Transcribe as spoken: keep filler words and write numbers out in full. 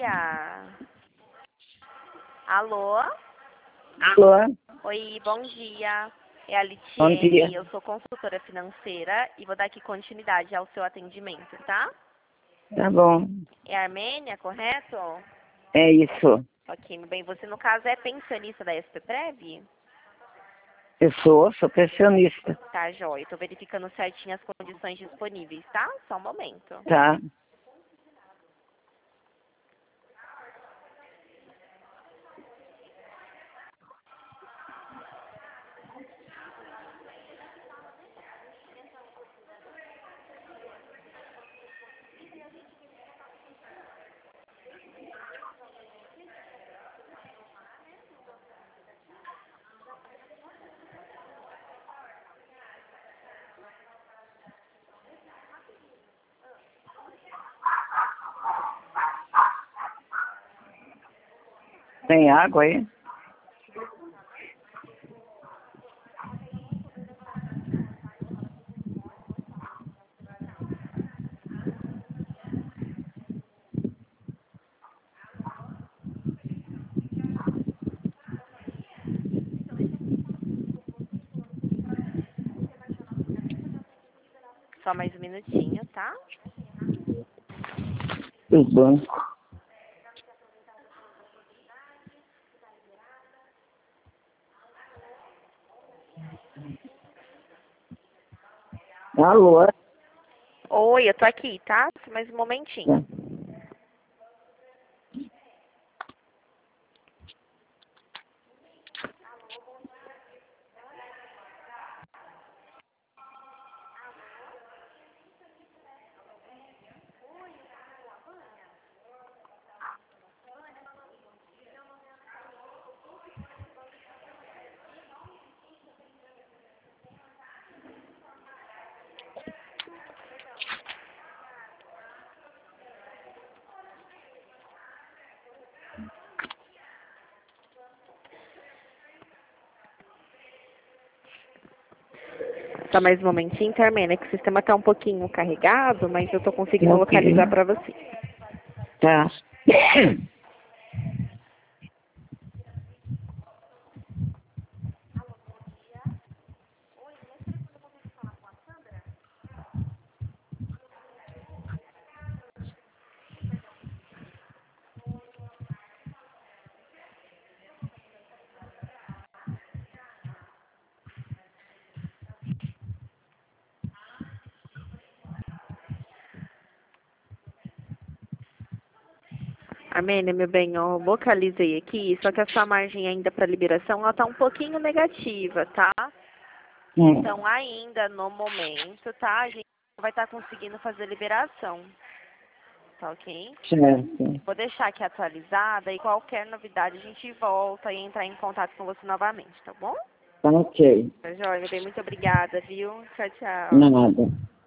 dia. Alô? Alô? Oi, bom dia. É a Bom dia. Litiene, eu sou consultora financeira e vou dar aqui continuidade ao seu atendimento, tá? Tá bom. É Armênia, correto? É isso. Ok, meu bem. Você, no caso, é pensionista da SPPrev? Eu sou, sou pensionista. Tá, joia. Tô verificando certinho as condições disponíveis, tá? Só um momento. Tá? Tem água aí? Só mais um minutinho, tá? Do banco. Alô? Oi, eu tô aqui, tá? Só mais um momentinho. Só mais um momentinho, tá, Armênia? Que o sistema tá um pouquinho carregado, mas eu tô conseguindo Ok. localizar pra você. Tá. Armênia, meu bem, eu localizei aqui, só que a sua margem ainda para liberação, ela tá um pouquinho negativa, tá? Hum. Então, ainda no momento, tá? A gente não vai estar conseguindo fazer liberação, tá ok? Certo. Vou deixar aqui atualizada e qualquer novidade a gente volta e entrar em contato com você novamente, tá bom? Tá ok. Tá joia, meu bem, muito obrigada, viu? Tchau, tchau. Nada.